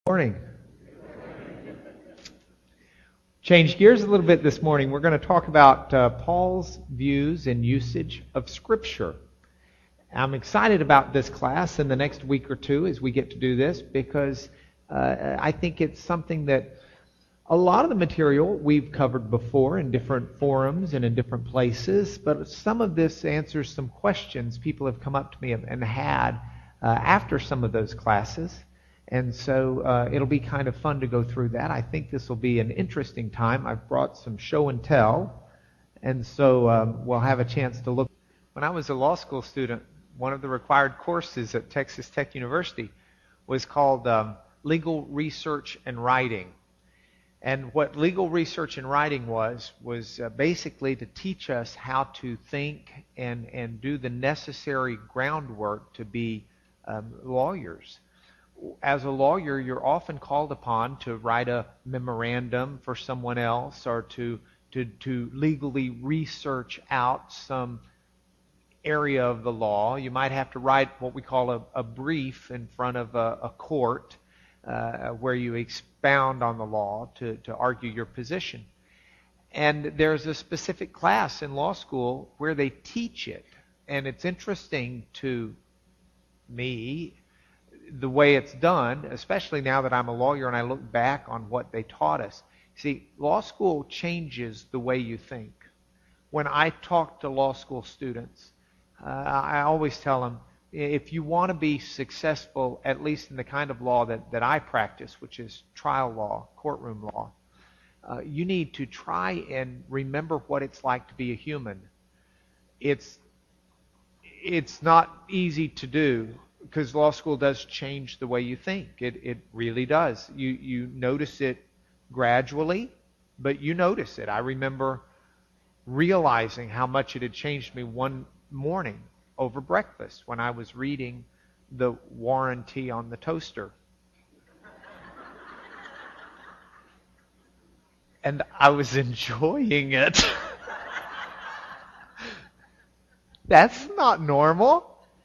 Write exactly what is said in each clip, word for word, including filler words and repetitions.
Morning. Change gears a little bit this morning. We're going to talk about uh, Paul's views and usage of Scripture. I'm excited about this class in the next week or two as we get to do this because uh, I think it's something that a lot of the material we've covered before in different forums and in different places, but some of this answers some questions people have come up to me and had uh, after some of those classes. And so uh, it'll be kind of fun to go through that. I think this will be an interesting time. I've brought some show and tell, and so um, we'll have a chance to look. When I was a law school student, one of the required courses at Texas Tech University was called um, Legal Research and Writing. And what legal research and writing was, was uh, basically to teach us how to think and, and do the necessary groundwork to be um, lawyers. As a lawyer, you're often called upon to write a memorandum for someone else or to to, to legally research out some area of the law. You might have to write what we call a, a brief in front of a, a court uh, where you expound on the law to, to argue your position. And there's a specific class in law school where they teach it. And it's interesting to me the way it's done, especially now that I'm a lawyer and I look back on what they taught us. See, law school changes the way you think. When I talk to law school students, uh, I always tell them, if you want to be successful, at least in the kind of law that, that I practice, which is trial law, courtroom law, uh, you need to try and remember what it's like to be a human. It's, it's not easy to do, because law school does change the way you think. It it really does. You you notice it gradually, but you notice it. I remember realizing how much it had changed me one morning over breakfast when I was reading the warranty on the toaster. And I was enjoying it. That's not normal.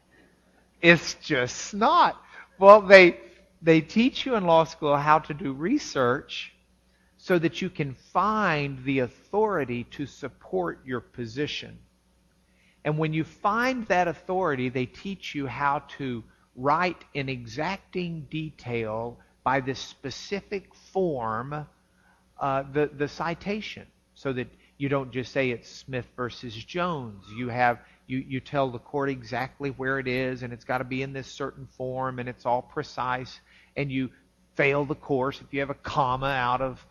It's just not. Well, they they teach you in law school how to do research so that you can find the authority to support your position. And when you find that authority, they teach you how to write in exacting detail by the specific form uh, the, the citation, so that you don't just say it's Smith versus Jones. You have You, you tell the court exactly where it is, and it's got to be in this certain form, and it's all precise, and you fail the course if you have a comma out of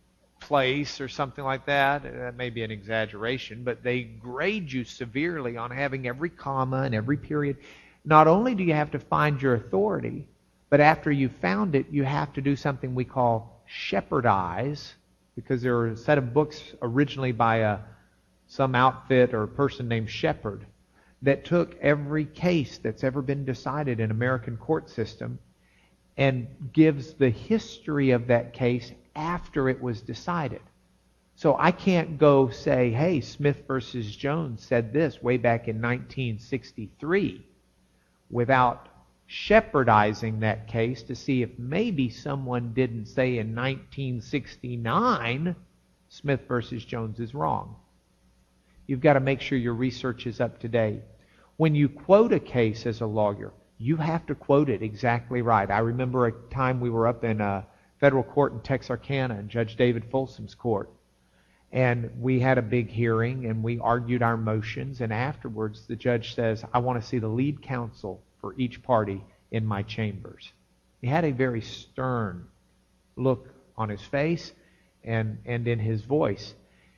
place or something like that. That may be an exaggeration, but they grade you severely on having every comma and every period. Not only do you have to find your authority, but after you've found it, you have to do something we call shepherdize, because there are a set of books originally by a some outfit or person named Shepard that took every case that's ever been decided in American court system and gives the history of that case after it was decided. So I can't go say, hey, Smith versus Jones said this way back in nineteen sixty-three without shepardizing that case to see if maybe someone didn't say in nineteen sixty-nine Smith versus Jones is wrong. You've got to make sure your research is up to date. When you quote a case as a lawyer, you have to quote it exactly right. I remember a time we were up in a federal court in Texarkana in Judge David Folsom's court. And we had a big hearing and we argued our motions. And afterwards the judge says, I want to see the lead counsel for each party in my chambers. He had a very stern look on his face and, and in his voice.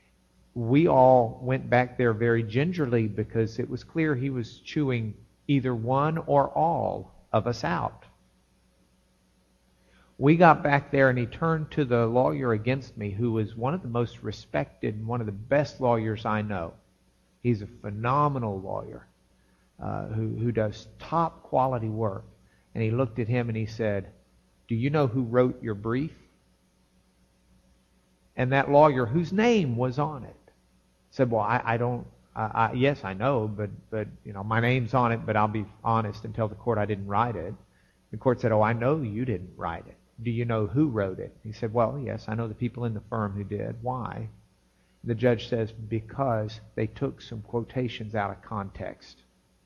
We all went back there very gingerly because it was clear he was chewing either one or all of us out. We got back there and he turned to the lawyer against me, who was one of the most respected and one of the best lawyers I know. He's a phenomenal lawyer uh, who, who does top quality work. And he looked at him and he said, do you know who wrote your brief? And that lawyer, whose name was on it, said, well, I, I don't, I, I, yes, I know, but, but you know, my name's on it, but I'll be honest and tell the court I didn't write it. The court said, oh, I know you didn't write it. do you know who wrote it? He said, well, yes, I know the people in the firm who did. Why? The judge says, because they took some quotations out of context.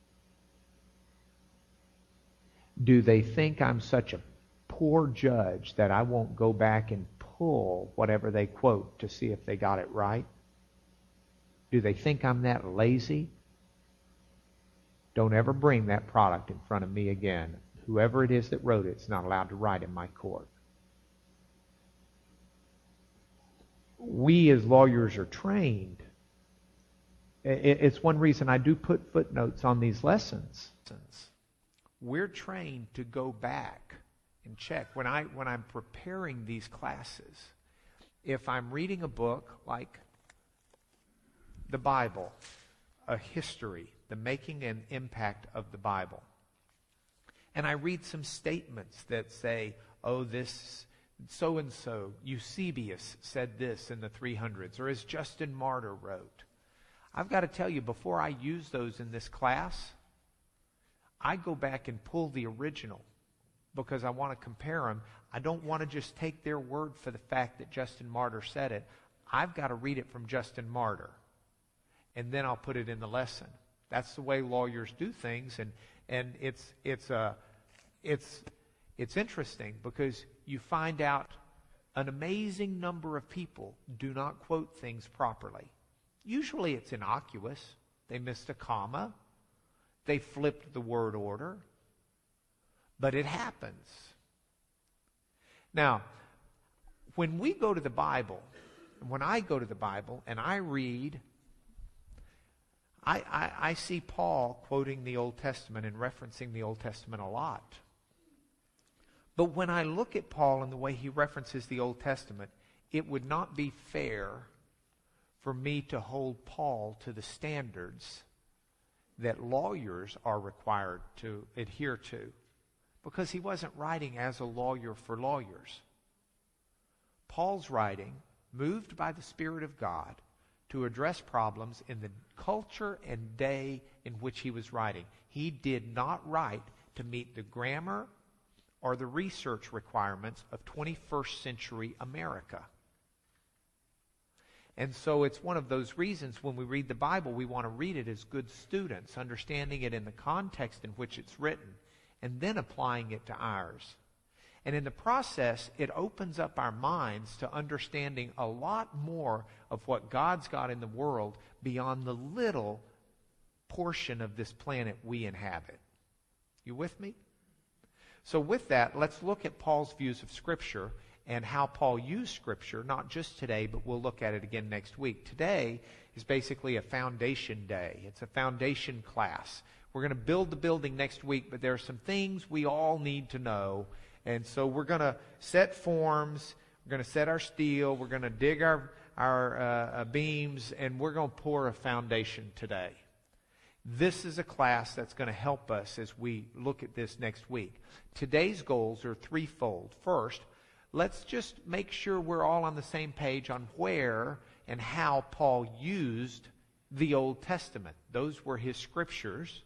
Do they think I'm such a poor judge that I won't go back and pull whatever they quote to see if they got it right? Do they think I'm that lazy? Don't ever bring that product in front of me again. Whoever it is that wrote it is not allowed to write in my court. We as lawyers are trained. It's one reason I do put footnotes on these lessons. We're trained to go back and check. When, I, when I'm preparing these classes, if I'm reading a book like the Bible, a history, the making and impact of the Bible, and I read some statements that say, oh, this so-and-so, Eusebius said this in the three hundreds, or as Justin Martyr wrote. I've got to tell you, before I use those in this class, I go back and pull the original because I want to compare them. I don't want to just take their word for the fact that Justin Martyr said it. I've got to read it from Justin Martyr, and then I'll put it in the lesson. That's the way lawyers do things, and and it's it's a it's it's interesting because you find out an amazing number of people do not quote things properly. Usually it's innocuous. They missed a comma. They flipped the word order. But it happens. Now, when we go to the Bible, when I go to the Bible and I read, I, I, I see Paul quoting the Old Testament and referencing the Old Testament a lot. But when I look at Paul and the way he references the Old Testament, it would not be fair for me to hold Paul to the standards that lawyers are required to adhere to, because he wasn't writing as a lawyer for lawyers. Paul's writing, moved by the Spirit of God, to address problems in the culture and day in which he was writing. He did not write to meet the grammar or the research requirements of twenty-first century America. And so it's one of those reasons when we read the Bible, we want to read it as good students, understanding it in the context in which it's written, and then applying it to ours. And in the process, it opens up our minds to understanding a lot more of what God's got in the world beyond the little portion of this planet we inhabit. You with me? So with that, let's look at Paul's views of Scripture and how Paul used Scripture, not just today, but we'll look at it again next week. Today is basically a foundation day. It's a foundation class. We're going to build the building next week, but there are some things we all need to know. And so we're going to set forms, we're going to set our steel, we're going to dig our, our uh, beams, and we're going to pour a foundation today. This is a class that's going to help us as we look at this next week. Today's goals are threefold. First, let's just make sure we're all on the same page on where and how Paul used the Old Testament. Those were his scriptures.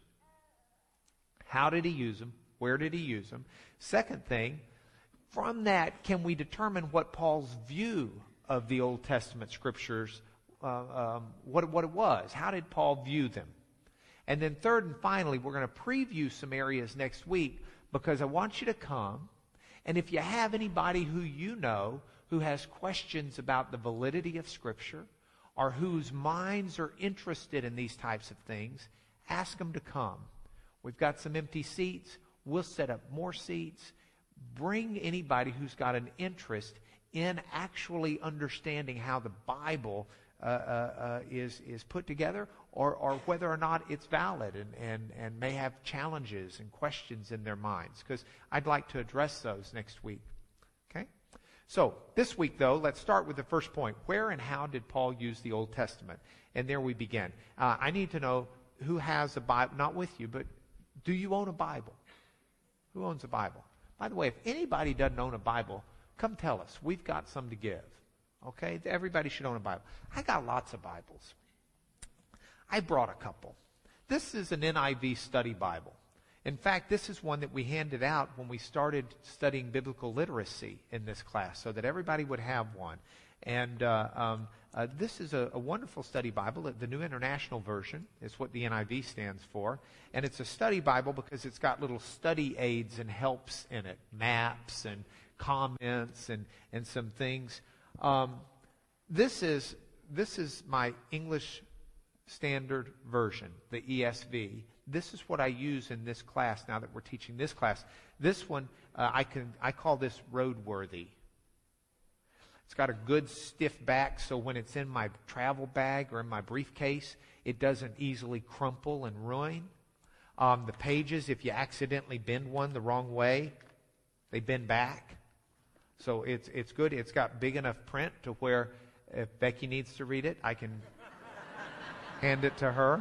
How did he use them? Where did he use them? Second thing, from that, can we determine what Paul's view of the Old Testament scriptures, uh, um, what, what it was? How did Paul view them? And then third and finally, we're going to preview some areas next week because I want you to come. And if you have anybody who you know who has questions about the validity of Scripture or whose minds are interested in these types of things, ask them to come. We've got some empty seats. We'll set up more seats. Bring anybody who's got an interest in actually understanding how the Bible uh, uh, uh, is is put together, or, or whether or not it's valid and, and, and may have challenges and questions in their minds, because I'd like to address those next week. Okay? So this week, though, let's start with the first point. Where and how did Paul use the Old Testament? And there we begin. Uh, I need to know who has a Bible, not with you, but do you own a Bible? Who owns a Bible? By the way, if anybody doesn't own a Bible, come tell us. We've got some to give. Okay? Everybody should own a Bible. I got lots of Bibles. I brought a couple. This is an N I V study Bible. In fact, this is one that we handed out when we started studying biblical literacy in this class, so that everybody would have one. And uh, um, uh, this is a, a wonderful study Bible. The New International Version is what the N I V stands for. And it's a study Bible because it's got little study aids and helps in it, maps and comments and, and some things. Um, this is this is my English Standard Version, the E S V. This is what I use in this class now that we're teaching this class. This one, uh, I can I call this roadworthy. It's got a good stiff back, so when it's in my travel bag or in my briefcase, it doesn't easily crumple and ruin. Um, the pages, if you accidentally bend one the wrong way, they bend back. So it's it's good. It's got big enough print to where if Becky needs to read it, I can hand it to her.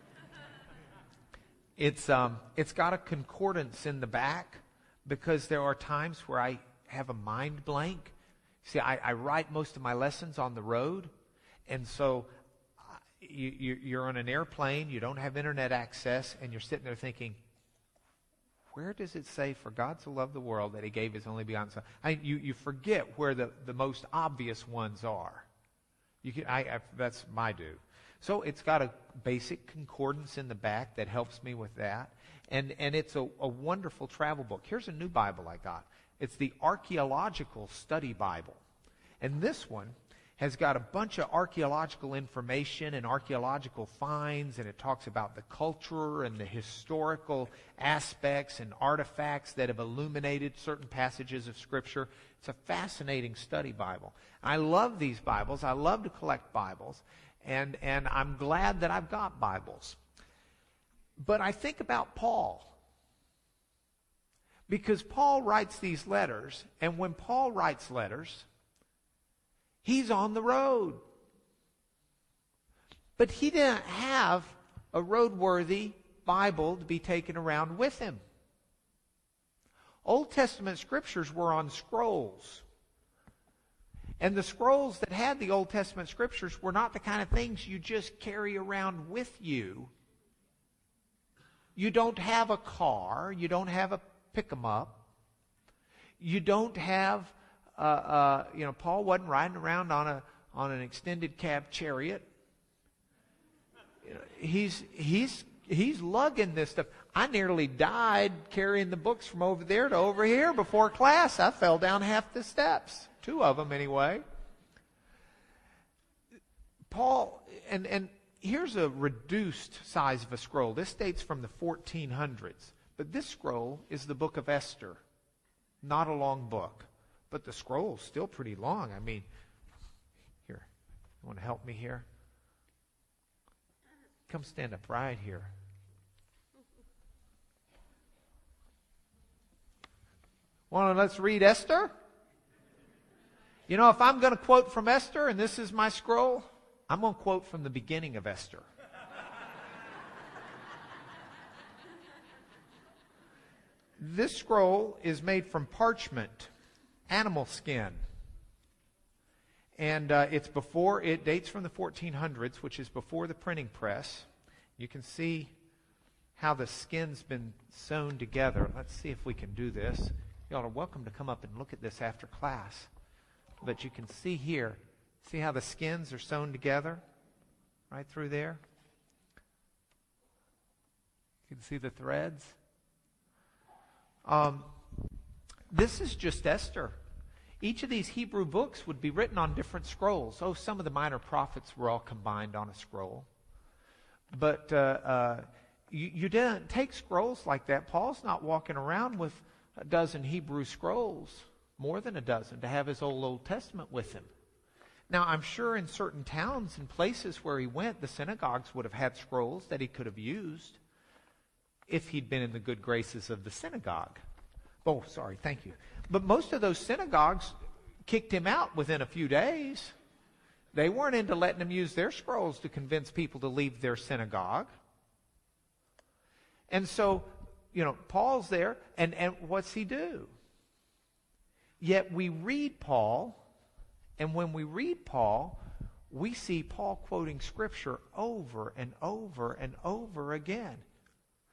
It's um it's got a concordance in the back because there are times where I have a mind blank. See, I, I write most of my lessons on the road, and so uh, you, you, you're on an airplane, you don't have internet access, and you're sitting there thinking, where does it say, for God so loved the world that he gave his only begotten son? I, you, you forget where the, the most obvious ones are. You can, I, I, that's my do. So it's got a basic concordance in the back that helps me with that, and, and it's a, a wonderful travel book. Here's a new Bible I got. It's the Archaeological Study Bible. And this one has got a bunch of archaeological information and archaeological finds, and it talks about the culture and the historical aspects and artifacts that have illuminated certain passages of Scripture. It's a fascinating study Bible. I love these Bibles. I love to collect Bibles, and, and I'm glad that I've got Bibles. But I think about Paul. Because Paul writes these letters, and when Paul writes letters, he's on the road. But he didn't have a roadworthy Bible to be taken around with him. Old Testament scriptures were on scrolls. And the scrolls that had the Old Testament scriptures were not the kind of things you just carry around with you. You don't have a car. You don't have a pick them up. You don't have, uh, uh, you know, Paul wasn't riding around on a on an extended cab chariot. You know, he's he's he's lugging this stuff. I nearly died carrying the books from over there to over here before class. I fell down half the steps, two of them anyway. Paul, and and here's a reduced size of a scroll. This dates from the fourteen hundreds. But this scroll is the book of Esther. Not a long book. But the scroll's still pretty long. I mean, here, you want to help me here? Come stand up right here. Well, let's read Esther. You know, if I'm going to quote from Esther, and this is my scroll, I'm going to quote from the beginning of Esther. This scroll is made from parchment, animal skin. And uh, it's before, it dates from the fourteen hundreds, which is before the printing press. You can see how the skin's been sewn together. Let's see if we can do this. Y'all are welcome to come up and look at this after class. But you can see here, see how the skins are sewn together? Right through there. You can see the threads. Um, this is just Esther. Each of these Hebrew books would be written on different scrolls. Oh, some of the minor prophets were all combined on a scroll. But uh, uh, you, you didn't take scrolls like that. Paul's not walking around with a dozen Hebrew scrolls, more than a dozen, to have his old Old Testament with him. Now, I'm sure in certain towns and places where he went, the synagogues would have had scrolls that he could have used if he'd been in the good graces of the synagogue. Oh, sorry, thank you. But most of those synagogues kicked him out within a few days. They weren't into letting him use their scrolls to convince people to leave their synagogue. And so, you know, Paul's there, and, and what's he do? Yet we read Paul, and when we read Paul, we see Paul quoting Scripture over and over and over again.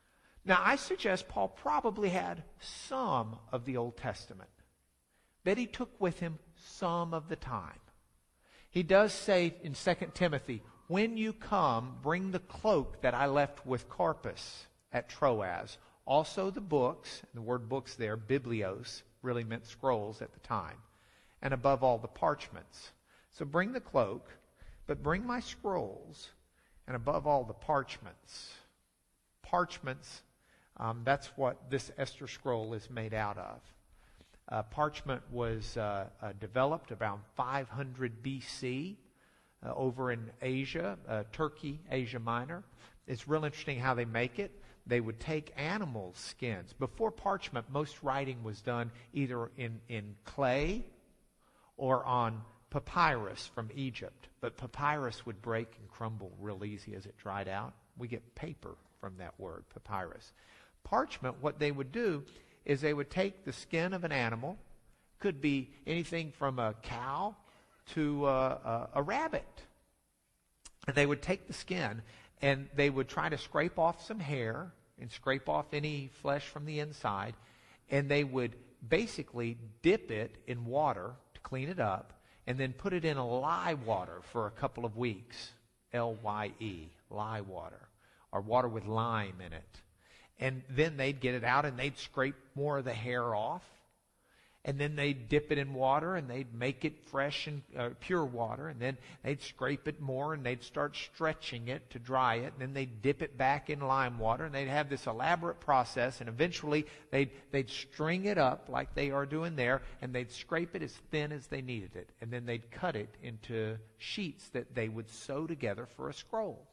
Now, I suggest Paul probably had some of the Old Testament, that he took with him some of the time. He does say in Second Timothy, when you come, bring the cloak that I left with Carpus at Troas. Also the books, the word books there, biblios, really meant scrolls at the time. And above all, the parchments. So bring the cloak, but bring my scrolls, and above all, the parchments. Parchments, um, that's what this Esther scroll is made out of. Uh, parchment was uh, uh, developed around five hundred B C uh, over in Asia, uh, Turkey, Asia Minor. It's real interesting how they make it. They would take animal skins. Before parchment, most writing was done either in, in clay or on papyrus from Egypt. But papyrus would break and crumble real easy as it dried out. We get paper from that word, papyrus. Parchment, what they would do is they would take the skin of an animal, could be anything from a cow to a, a, a rabbit. And they would take the skin and they would try to scrape off some hair and scrape off any flesh from the inside. And they would basically dip it in water to clean it up and then put it in a lye water for a couple of weeks. L Y E, lye water, or water with lime in it. And then they'd get it out and they'd scrape more of the hair off. And then they'd dip it in water and they'd make it fresh and uh, pure water. And then they'd scrape it more and they'd start stretching it to dry it. And then they'd dip it back in lime water. And they'd have this elaborate process. And eventually they'd, they'd string it up like they are doing there. And they'd scrape it as thin as they needed it. And then they'd cut it into sheets that they would sew together for a scroll.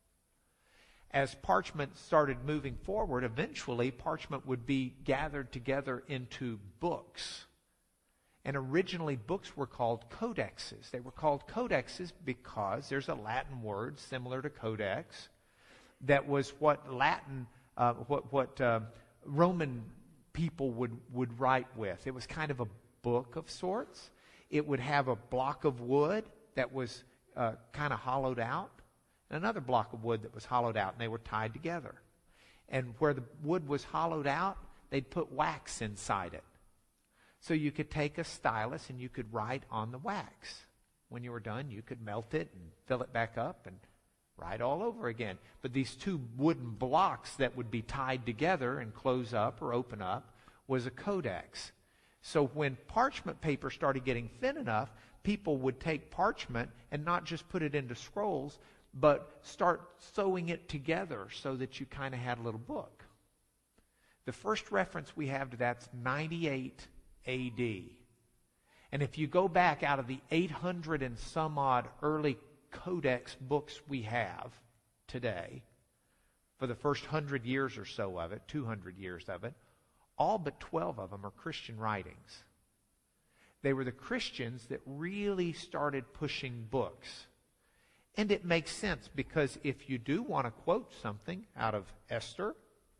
As parchment started moving forward, eventually parchment would be gathered together into books. And originally books were called codexes. They were called codexes because there's a Latin word similar to codex that was what Latin, uh, what, what uh, Roman people would, would write with. It was kind of a book of sorts. It would have a block of wood that was uh, kind of hollowed out. Another block of wood that was hollowed out, and they were tied together. And where the wood was hollowed out, they'd put wax inside it. So you could take a stylus and you could write on the wax. When you were done, you could melt it and fill it back up and write all over again. But these two wooden blocks that would be tied together and close up or open up was a codex. So when parchment paper started getting thin enough, people would take parchment and not just put it into scrolls, but start sewing it together so that you kind of had a little book. The first reference we have to that's ninety-eight A D. And if you go back out of the eight hundred and some odd early codex books we have today, for the first one hundred years or so of it, two hundred years of it, all but twelve of them are Christian writings. They were the Christians that really started pushing books. And it makes sense because if you do want to quote something out of Esther,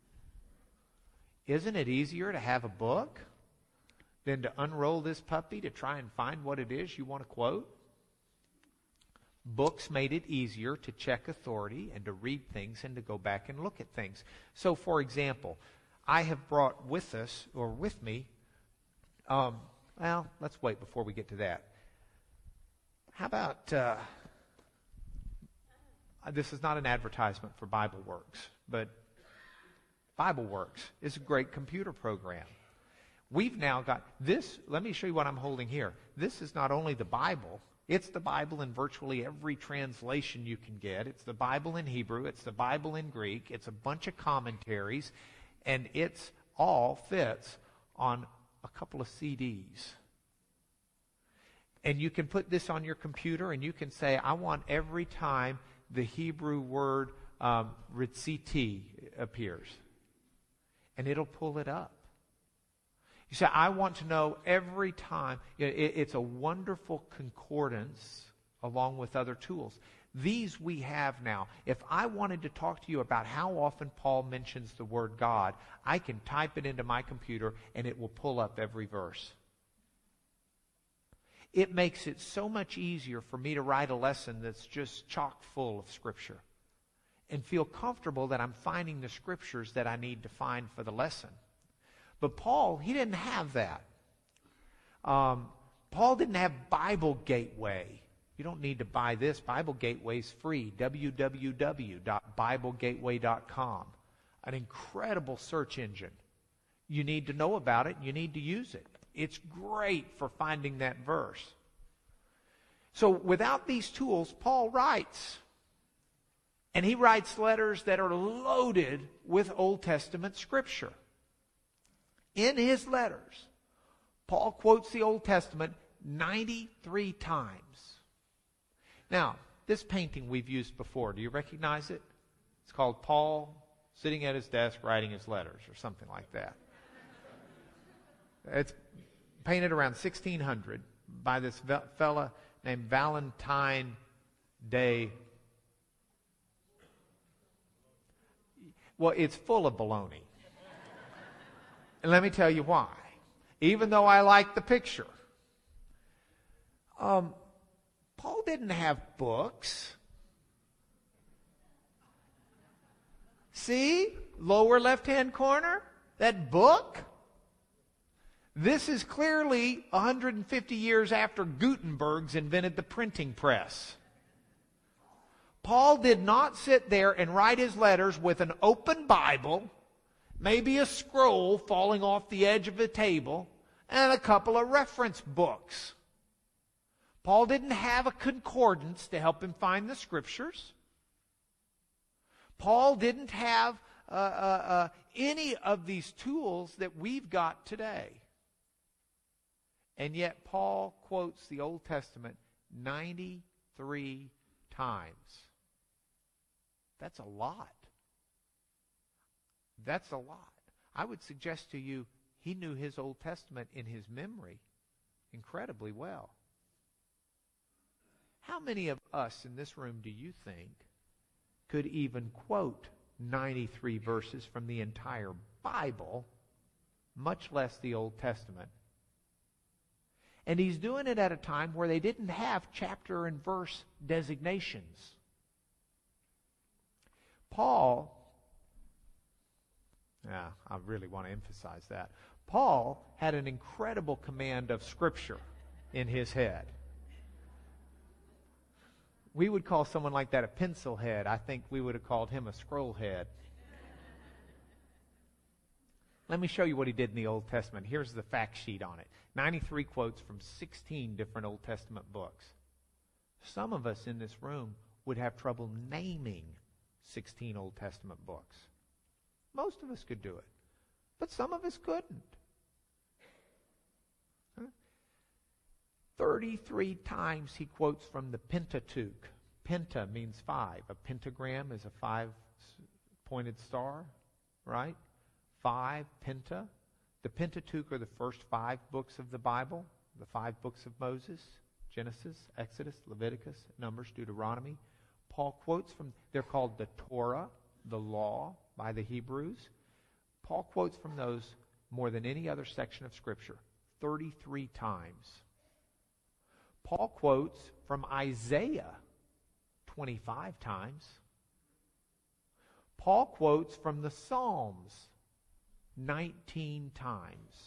isn't it easier to have a book than to unroll this puppy to try and find what it is you want to quote? Books made it easier to check authority and to read things and to go back and look at things. So, for example, I have brought with us, or with me, um, well, let's wait before we get to that. How about... Uh, This is not an advertisement for BibleWorks, but BibleWorks is a great computer program. We've now got this. Let me show you what I'm holding here. This is not only the Bible. It's the Bible in virtually every translation you can get. It's the Bible in Hebrew. It's the Bible in Greek. It's a bunch of commentaries. And it's all fits on a couple of C Ds. And you can put this on your computer and you can say, I want every time the Hebrew word um, ritziti appears. And it'll pull it up. You say, I want to know every time. You know, it, it's a wonderful concordance along with other tools. These we have now. If I wanted to talk to you about how often Paul mentions the word God, I can type it into my computer and it will pull up every verse. It makes it so much easier for me to write a lesson that's just chock full of Scripture. and feel comfortable that I'm finding the scriptures that I need to find for the lesson. But Paul, he didn't have that. Um, Paul didn't have Bible Gateway. You don't need to buy this. Bible Gateway is free. w w w dot bible gateway dot com. An incredible search engine. You need to know about it. You need to use it. It's great for finding that verse. So without these tools, Paul writes. And he writes letters that are loaded with Old Testament scripture. In his letters, Paul quotes the Old Testament ninety-three times. Now, this painting we've used before. Do you recognize it? It's called Paul sitting at his desk writing his letters or something like that. It's painted around sixteen hundred by this fella named Valentine de... Well, it's full of baloney. And let me tell you why. Even though I like the picture. Um, Paul didn't have books. See? Lower left-hand corner? That book? This is clearly one hundred fifty years after Gutenberg's invented the printing press. Paul did not sit there and write his letters with an open Bible, maybe a scroll falling off the edge of a table, and a couple of reference books. Paul didn't have a concordance to help him find the scriptures. Paul didn't have uh, uh, uh, any of these tools that we've got today. And yet Paul quotes the Old Testament ninety-three times. That's a lot. That's a lot. I would suggest to you he knew his Old Testament in his memory incredibly well. How many of us in this room do you think could even quote ninety-three verses from the entire Bible, much less the Old Testament? And he's doing it at a time where they didn't have chapter and verse designations. Paul, yeah, I really want to emphasize that. Paul had an incredible command of Scripture in his head. We would call someone like that a pencil head. I think we would have called him a scroll head. Let me show you what he did in the Old Testament. Here's the fact sheet on it. ninety-three quotes from sixteen different Old Testament books. Some of us in this room would have trouble naming sixteen Old Testament books. Most of us could do it, but some of us couldn't. Huh? thirty-three times he quotes from the Pentateuch. Penta means five. A pentagram is a five-pointed star, right? Five, Penta. The Pentateuch are the first five books of the Bible, the five books of Moses, Genesis, Exodus, Leviticus, Numbers, Deuteronomy. Paul quotes from, they're called the Torah, the law by the Hebrews. Paul quotes from those more than any other section of Scripture, thirty-three times. Paul quotes from Isaiah twenty-five times. Paul quotes from the Psalms nineteen times.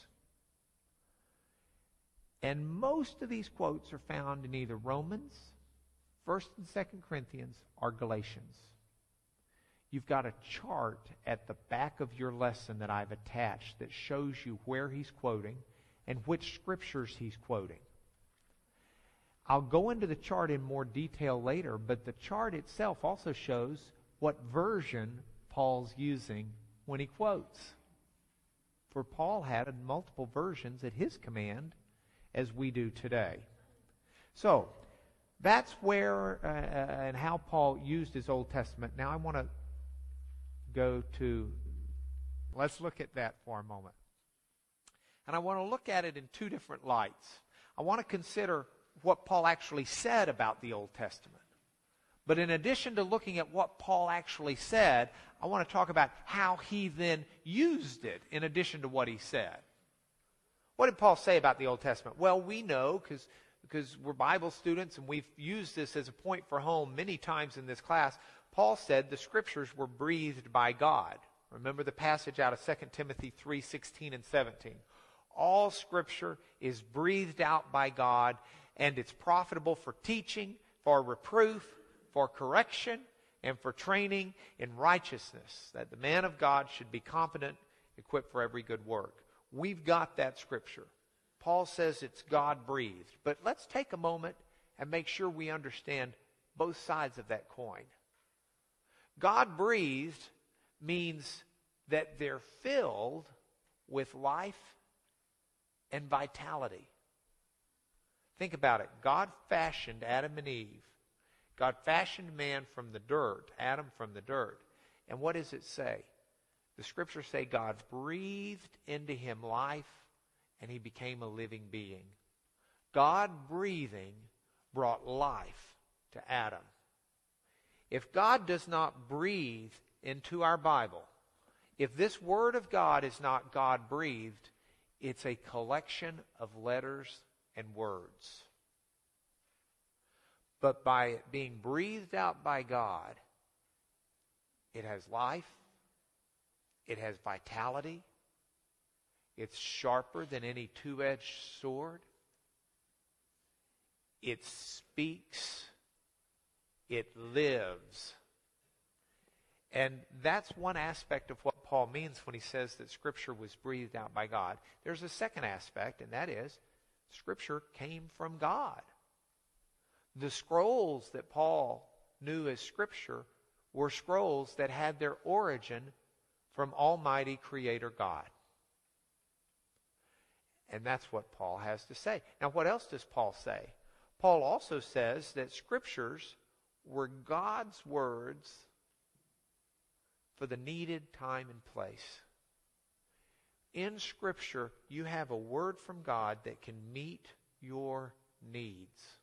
And most of these quotes are found in either Romans, First and Second Corinthians, or Galatians. You've got a chart at the back of your lesson that I've attached that shows you where he's quoting and which scriptures he's quoting. I'll go into the chart in more detail later, but the chart itself also shows what version Paul's using when he quotes. For Paul had multiple versions at his command, as we do today. So, that's where uh, and how Paul used his Old Testament. Now I want to go to, let's look at that for a moment. And I want to look at it in two different lights. I want to consider what Paul actually said about the Old Testament. But in addition to looking at what Paul actually said, I want to talk about how he then used it in addition to what he said. What did Paul say about the Old Testament? Well, we know because because we're Bible students and we've used this as a point for home many times in this class. Paul said the Scriptures were breathed by God. Remember the passage out of Second Timothy three sixteen and seventeen. All Scripture is breathed out by God, and it's profitable for teaching, for reproof, for correction, and for training in righteousness, that the man of God should be competent, equipped for every good work. We've got that Scripture. Paul says it's God-breathed. But let's take a moment and make sure we understand both sides of that coin. God-breathed means that they're filled with life and vitality. Think about it. God fashioned Adam and Eve. God fashioned man from the dirt, Adam from the dirt. And what does it say? The Scriptures say God breathed into him life, and he became a living being. God breathing brought life to Adam. If God does not breathe into our Bible, if this Word of God is not God-breathed, it's a collection of letters and words. But by it being breathed out by God, it has life, it has vitality, it's sharper than any two-edged sword, it speaks, it lives. And that's one aspect of what Paul means when he says that Scripture was breathed out by God. There's a second aspect, and that is Scripture came from God. The scrolls that Paul knew as Scripture were scrolls that had their origin from Almighty Creator God. And that's what Paul has to say. Now, what else does Paul say? Paul also says that Scriptures were God's words for the needed time and place. In Scripture, you have a word from God that can meet your needs.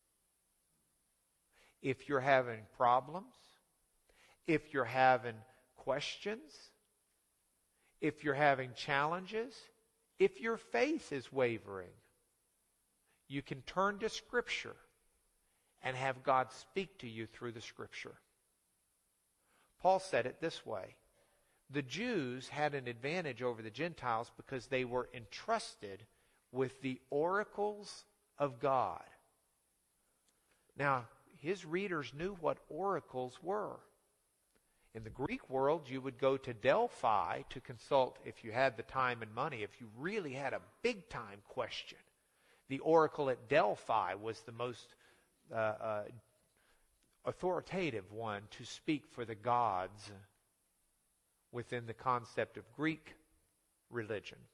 If you're having problems, if you're having questions, if you're having challenges, if your faith is wavering, you can turn to Scripture and have God speak to you through the Scripture. Paul said it this way. The Jews had an advantage over the Gentiles because they were entrusted with the oracles of God. Now, his readers knew what oracles were. In the Greek world, you would go to Delphi to consult if you had the time and money, if you really had a big-time question. The oracle at Delphi was the most uh, uh, authoritative one to speak for the gods within the concept of Greek religion.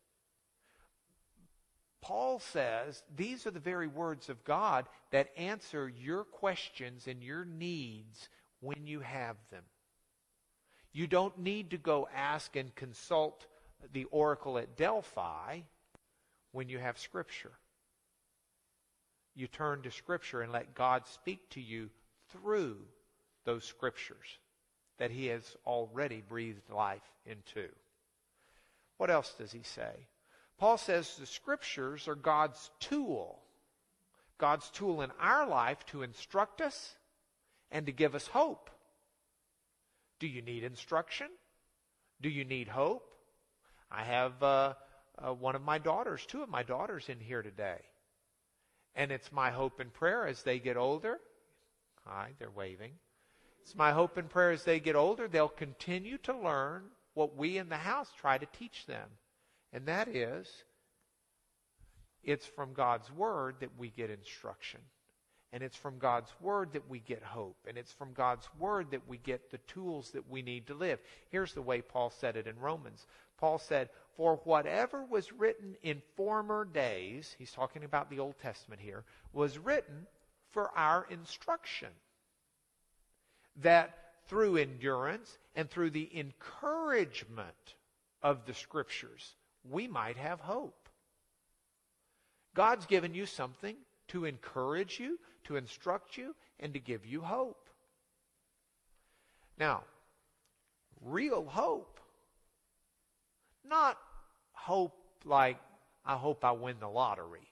Paul says these are the very words of God that answer your questions and your needs when you have them. You don't need to go ask and consult the oracle at Delphi when you have Scripture. You turn to Scripture and let God speak to you through those Scriptures that He has already breathed life into. What else does he say? Paul says the Scriptures are God's tool. God's tool in our life to instruct us and to give us hope. Do you need instruction? Do you need hope? I have uh, uh, one of my daughters, two of my daughters in here today. And it's my hope and prayer as they get older. Hi, they're waving. It's my hope and prayer as they get older, they'll continue to learn what we in the house try to teach them. And that is, it's from God's Word that we get instruction. And it's from God's Word that we get hope. And it's from God's Word that we get the tools that we need to live. Here's the way Paul said it in Romans. Paul said, for whatever was written in former days, he's talking about the Old Testament here, was written for our instruction. That through endurance and through the encouragement of the Scriptures, we might have hope. God's given you something to encourage you, to instruct you, and to give you hope. Now, real hope. Not hope like, I hope I win the lottery.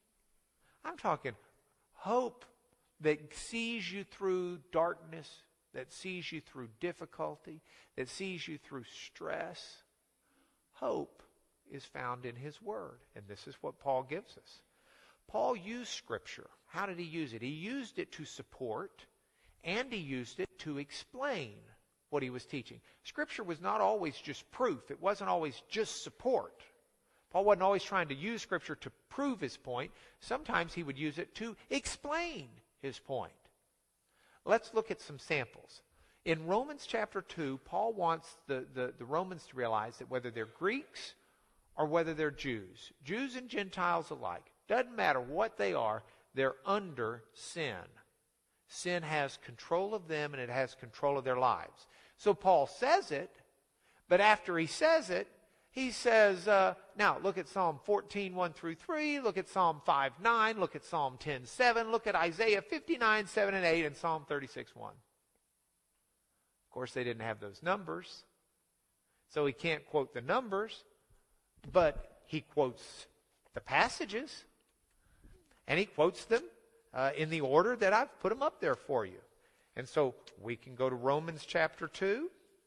I'm talking hope that sees you through darkness that sees you through difficulty, that sees you through stress. Hope is found in His Word. And this is what Paul gives us. Paul used Scripture. How did he use it? He used it to support, and he used it to explain what he was teaching. Scripture was not always just proof. It wasn't always just support. Paul wasn't always trying to use Scripture to prove his point. Sometimes he would use it to explain his point. Let's look at some samples. In Romans chapter two, Paul wants the, the, the Romans to realize that whether they're Greeks or whether they're Jews, Jews and Gentiles alike, doesn't matter what they are, they're under sin. Sin has control of them and it has control of their lives. So Paul says it, but after he says it, he says, uh, now look at Psalm fourteen, one through three, look at Psalm five, nine, look at Psalm ten, seven, look at Isaiah fifty-nine, seven and eight, and Psalm thirty-six, one. Of course, they didn't have those numbers, so he can't quote the numbers, but he quotes the passages, and he quotes them uh, in the order that I've put them up there for you. And so we can go to Romans chapter two.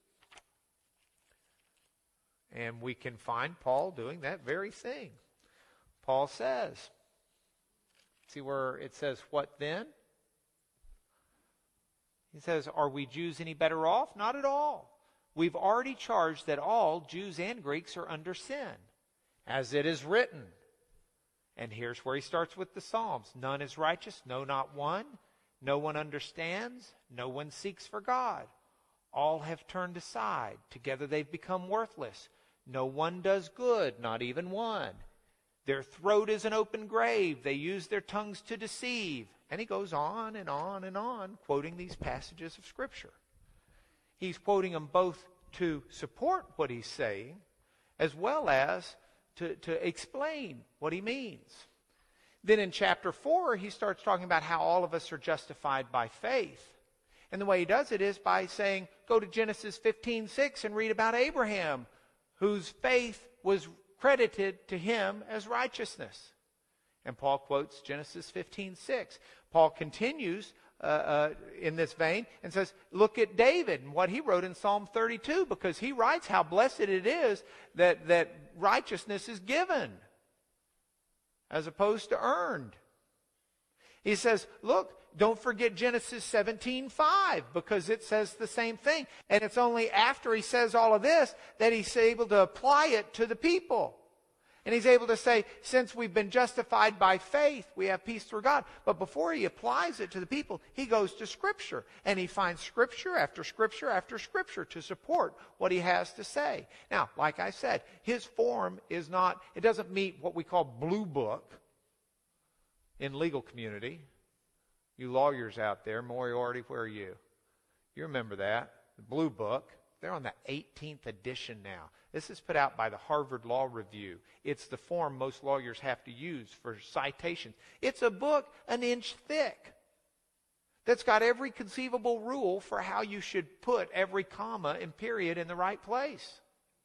And we can find Paul doing that very thing. Paul says, see where it says, what then? He says, are we Jews any better off? Not at all. We've already charged that all Jews and Greeks are under sin, as it is written. And here's where he starts with the Psalms. None is righteous, no, not one. No one understands, no one seeks for God. All have turned aside. Together they've become worthless. No one does good, not even one. Their throat is an open grave. They use their tongues to deceive. And he goes on and on and on, quoting these passages of Scripture. He's quoting them both to support what he's saying, as well as to, to explain what he means. Then in chapter four, he starts talking about how all of us are justified by faith. And the way he does it is by saying, go to Genesis fifteen six and read about Abraham, whose faith was credited to him as righteousness. And Paul quotes Genesis fifteen six. Paul continues uh, uh, in this vein and says, look at David and what he wrote in Psalm thirty-two, because he writes how blessed it is that, that righteousness is given as opposed to earned. He says, look, don't forget Genesis seventeen five, because it says the same thing. And it's only after he says all of this that he's able to apply it to the people. And he's able to say, since we've been justified by faith, we have peace through God. But before he applies it to the people, he goes to Scripture. And he finds Scripture after Scripture after Scripture to support what he has to say. Now, like I said, his form is not, it doesn't meet what we call blue book in legal community. You lawyers out there, Moriarty, where are you? You remember that. The blue book. They're on the eighteenth edition now. This is put out by the Harvard Law Review. It's the form most lawyers have to use for citations. It's a book an inch thick that's got every conceivable rule for how you should put every comma and period in the right place.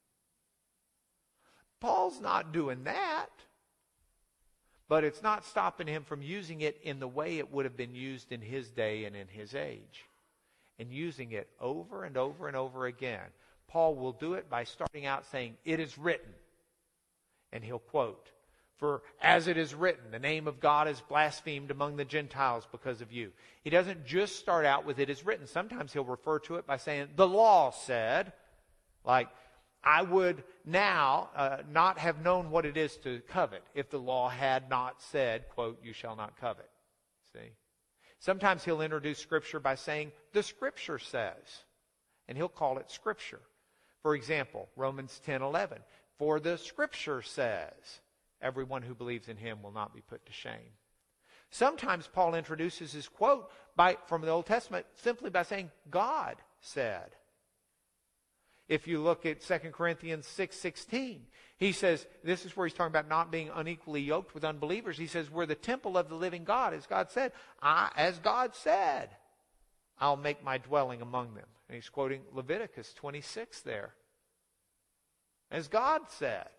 Paul's not doing that. But it's not stopping him from using it in the way it would have been used in his day and in his age. And using it over and over and over again. Paul will do it by starting out saying, it is written. And he'll quote, for as it is written, the name of God is blasphemed among the Gentiles because of you. He doesn't just start out with it is written. Sometimes he'll refer to it by saying, the law said, like, I would now uh, not have known what it is to covet if the law had not said, quote, you shall not covet. See? Sometimes he'll introduce Scripture by saying, the Scripture says. And he'll call it Scripture. For example, Romans ten eleven. For the Scripture says, everyone who believes in him will not be put to shame. Sometimes Paul introduces his quote by, from the Old Testament simply by saying, God said. If you look at Second Corinthians six sixteen, he says, this is where he's talking about not being unequally yoked with unbelievers. He says, we're the temple of the living God. As God said, I, as God said, I'll make my dwelling among them. And he's quoting Leviticus twenty-six there. As God said.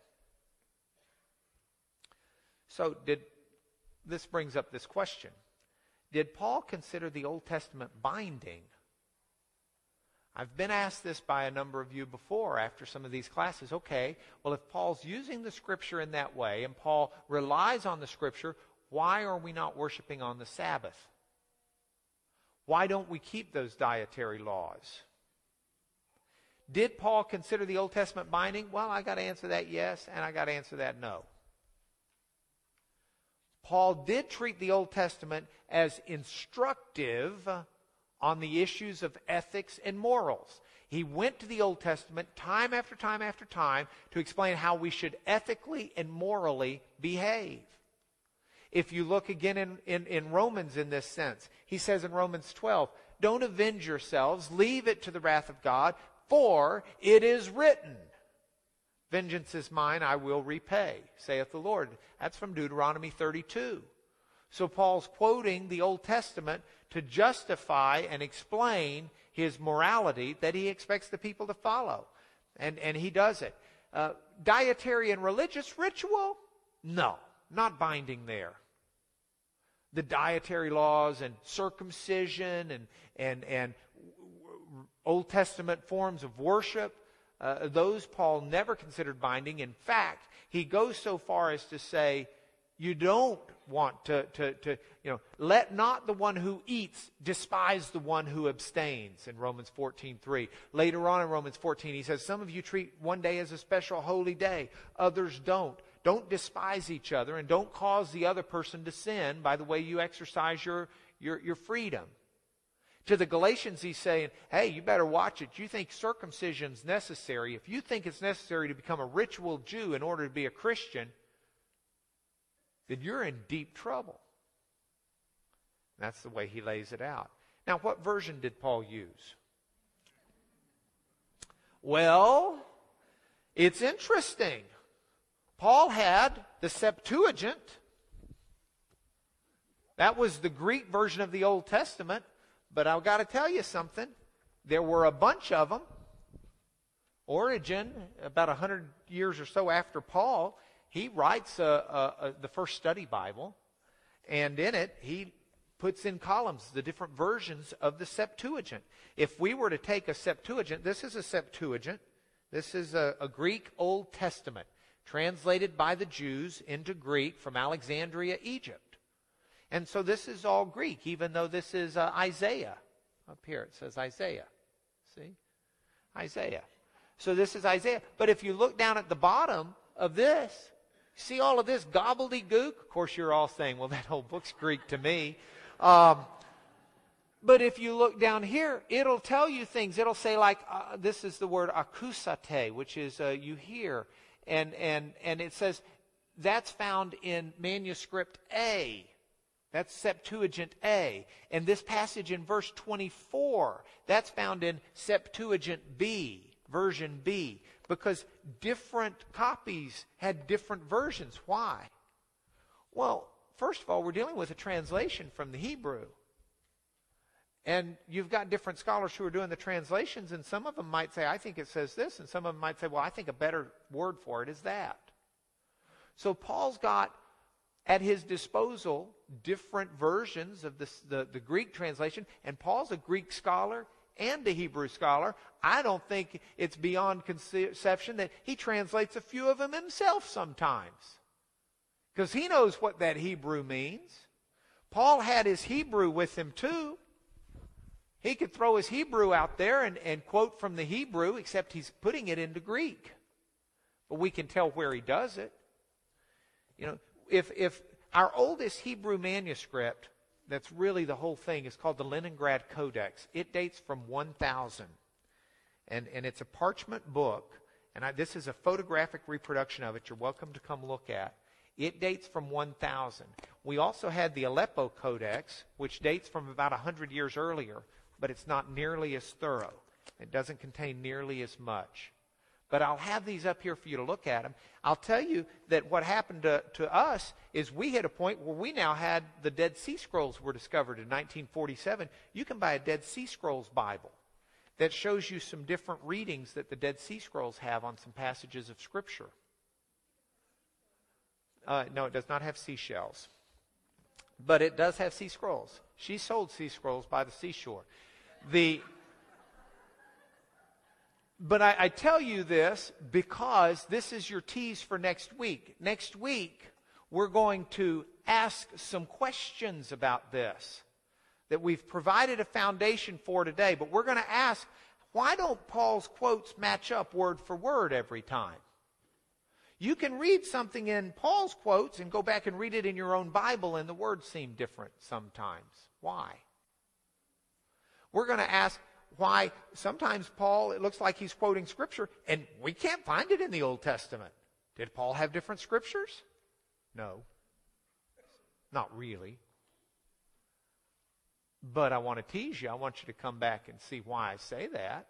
So did this brings up this question. Did Paul consider the Old Testament binding I've been asked this by a number of you before after some of these classes. Okay, well, if Paul's using the Scripture in that way and Paul relies on the Scripture, why are we not worshiping on the Sabbath? Why don't we keep those dietary laws? Did Paul consider the Old Testament binding? Well, I got to answer that yes, and I got to answer that no. Paul did treat the Old Testament as instructive on the issues of ethics and morals. He went to the Old Testament time after time after time to explain how we should ethically and morally behave. If you look again in, in, in Romans in this sense, he says in Romans twelve, don't avenge yourselves, leave it to the wrath of God, for it is written, vengeance is mine, I will repay, saith the Lord. That's from Deuteronomy thirty-two. So Paul's quoting the Old Testament to justify and explain his morality that he expects the people to follow. And, and he does it. Uh, dietary and religious ritual? No, not binding there. The dietary laws and circumcision and, and, and Old Testament forms of worship, uh, those Paul never considered binding. In fact, he goes so far as to say, you don't want to, to, to, you know, let not the one who eats despise the one who abstains in Romans fourteen three. Later on in Romans fourteen, he says, some of you treat one day as a special holy day. Others don't. Don't despise each other and don't cause the other person to sin by the way you exercise your, your, your freedom. To the Galatians, he's saying, hey, you better watch it. You think circumcision's necessary. If you think it's necessary to become a ritual Jew in order to be a Christian, then you're in deep trouble. That's the way he lays it out. Now, what version did Paul use? Well, it's interesting. Paul had the Septuagint. That was the Greek version of the Old Testament. But I've got to tell you something. There were a bunch of them. Origen, about a hundred years or so after Paul, he writes a, a, a, the first study Bible, and in it he puts in columns the different versions of the Septuagint. If we were to take a Septuagint, this is a Septuagint. This is a, a Greek Old Testament, translated by the Jews into Greek from Alexandria, Egypt. And so this is all Greek, even though this is uh, Isaiah. Up here it says Isaiah. See? Isaiah. So this is Isaiah. But if you look down at the bottom of this, see all of this gobbledygook? Of course, you're all saying, well, that whole book's Greek to me. Um, but if you look down here, it'll tell you things. It'll say like, uh, this is the word akusate, which is uh, you hear. And, and, and it says that's found in manuscript A. That's Septuagint A. And this passage in verse twenty-four, that's found in Septuagint B, version B. Because different copies had different versions. Why? Well, first of all, we're dealing with a translation from the Hebrew. And you've got different scholars who are doing the translations, and some of them might say, I think it says this, and some of them might say, well, I think a better word for it is that. So Paul's got at his disposal different versions of this, the, the Greek translation, and Paul's a Greek scholar and a Hebrew scholar. I don't think it's beyond conception that he translates a few of them himself sometimes, because he knows what that Hebrew means. Paul had his Hebrew with him too. He could throw his Hebrew out there and, and quote from the Hebrew, except he's putting it into Greek. But we can tell where he does it. You know, if if our oldest Hebrew manuscript, that's really the whole thing, is called the Leningrad Codex. It dates from one thousand. And, and it's a parchment book. And I, this is a photographic reproduction of it. You're welcome to come look at. It dates from one thousand. We also had the Aleppo Codex, which dates from about one hundred years earlier, but it's not nearly as thorough. It doesn't contain nearly as much. But I'll have these up here for you to look at them. I'll tell you that what happened to, to us is we hit a point where we now had the Dead Sea Scrolls were discovered in nineteen forty-seven. You can buy a Dead Sea Scrolls Bible that shows you some different readings that the Dead Sea Scrolls have on some passages of Scripture. Uh, no, it does not have seashells. But it does have sea scrolls. She sold sea scrolls by the seashore. The... But I, I tell you this because this is your tease for next week. Next week, we're going to ask some questions about this that we've provided a foundation for today. But we're going to ask, why don't Paul's quotes match up word for word every time? You can read something in Paul's quotes and go back and read it in your own Bible, and the words seem different sometimes. Why? We're going to ask why sometimes Paul, it looks like he's quoting Scripture, and we can't find it in the Old Testament. Did Paul have different Scriptures? No. Not really. But I want to tease you. I want you to come back and see why I say that.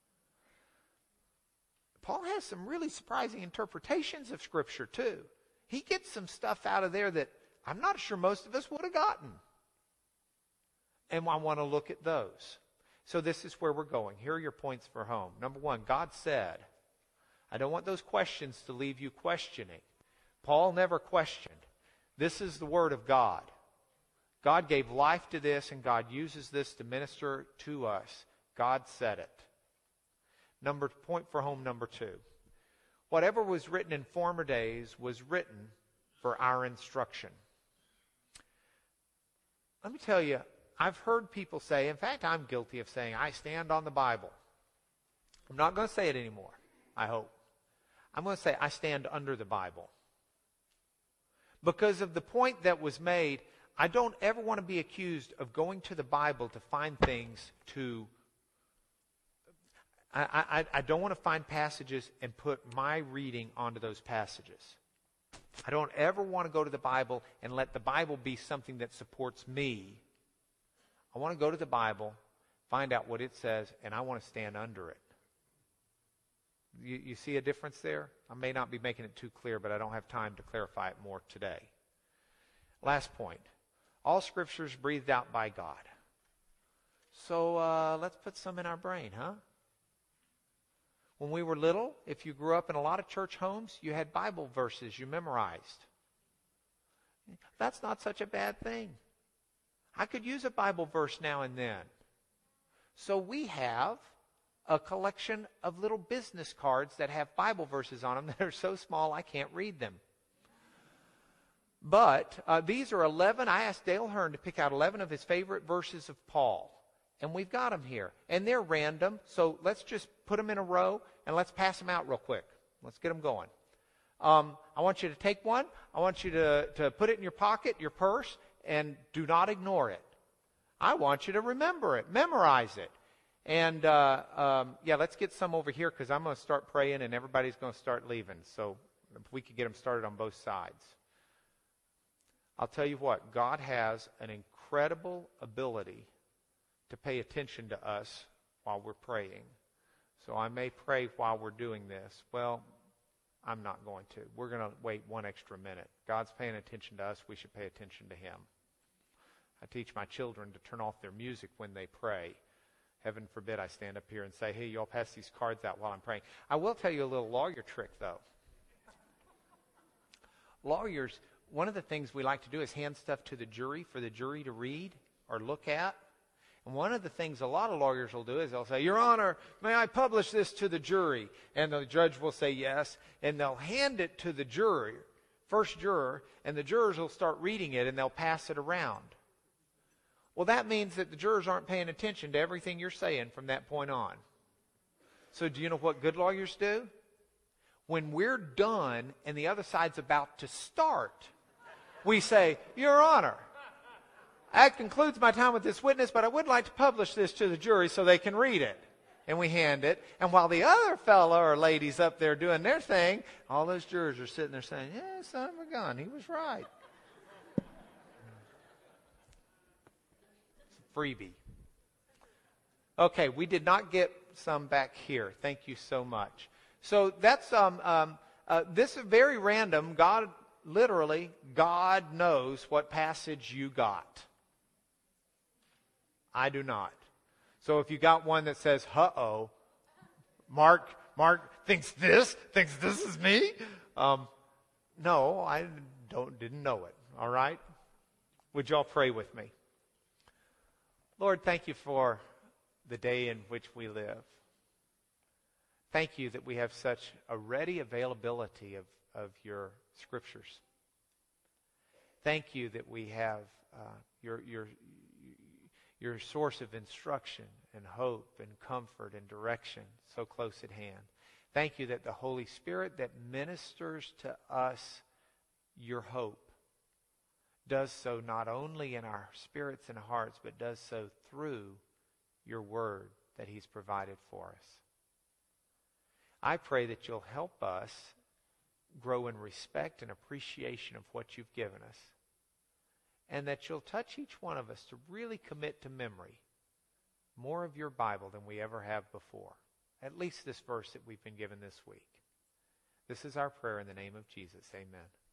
Paul has some really surprising interpretations of Scripture, too. He gets some stuff out of there that I'm not sure most of us would have gotten. And I want to look at those. So this is where we're going. Here are your points for home. Number one, God said. I don't want those questions to leave you questioning. Paul never questioned. This is the Word of God. God gave life to this, and God uses this to minister to us. God said it. Number point for home number two. Whatever was written in former days was written for our instruction. Let me tell you, I've heard people say, in fact, I'm guilty of saying, I stand on the Bible. I'm not going to say it anymore, I hope. I'm going to say, I stand under the Bible. Because of the point that was made, I don't ever want to be accused of going to the Bible to find things to... I, I, I don't want to find passages and put my reading onto those passages. I don't ever want to go to the Bible and let the Bible be something that supports me. I want to go to the Bible, find out what it says, and I want to stand under it. You, you see a difference there? I may not be making it too clear, but I don't have time to clarify it more today. Last point. All Scripture is breathed out by God. So uh, let's put some in our brain, huh? When we were little, if you grew up in a lot of church homes, you had Bible verses you memorized. That's not such a bad thing. I could use a Bible verse now and then. So we have a collection of little business cards that have Bible verses on them that are so small I can't read them. But uh, these are eleven. I asked Dale Hearn to pick out eleven of his favorite verses of Paul. And we've got them here. And they're random, so let's just put them in a row and let's pass them out real quick. Let's get them going. Um, I want you to take one. I want you to, to put it in your pocket, your purse, and do not ignore it. I want you to remember it, memorize it. And, uh, um, yeah, let's get some over here because I'm going to start praying and everybody's going to start leaving. So if we could get them started on both sides. I'll tell you what, God has an incredible ability to pay attention to us while we're praying. So I may pray while we're doing this. Well, I'm not going to. We're going to wait one extra minute. God's paying attention to us. We should pay attention to Him. I teach my children to turn off their music when they pray. Heaven forbid I stand up here and say, hey, y'all pass these cards out while I'm praying. I will tell you a little lawyer trick, though. Lawyers, one of the things we like to do is hand stuff to the jury for the jury to read or look at. And one of the things a lot of lawyers will do is they'll say, Your Honor, may I publish this to the jury? And the judge will say yes, and they'll hand it to the jury, first juror, and the jurors will start reading it and they'll pass it around. Well, that means that the jurors aren't paying attention to everything you're saying from that point on. So do you know what good lawyers do? When we're done and the other side's about to start, we say, Your Honor, that concludes my time with this witness, but I would like to publish this to the jury so they can read it. And we hand it. And while the other fellow or lady's up there doing their thing, all those jurors are sitting there saying, yeah, son of a gun, he was right. It's a freebie. Okay, we did not get some back here. Thank you so much. So that's, um, um, uh, this is very random. God, literally, God knows what passage you got. I do not. So if you got one that says, uh-oh, Mark, Mark thinks this, thinks this is me. Um, no, I don't, didn't know it. All right? Would y'all pray with me? Lord, thank you for the day in which we live. Thank you that we have such a ready availability of, of your scriptures. Thank you that we have uh, your, your, your source of instruction and hope and comfort and direction so close at hand. Thank you that the Holy Spirit that ministers to us your hope does so not only in our spirits and hearts, but does so through your word that he's provided for us. I pray that you'll help us grow in respect and appreciation of what you've given us, and that you'll touch each one of us to really commit to memory more of your Bible than we ever have before. At least this verse that we've been given this week. This is our prayer in the name of Jesus. Amen.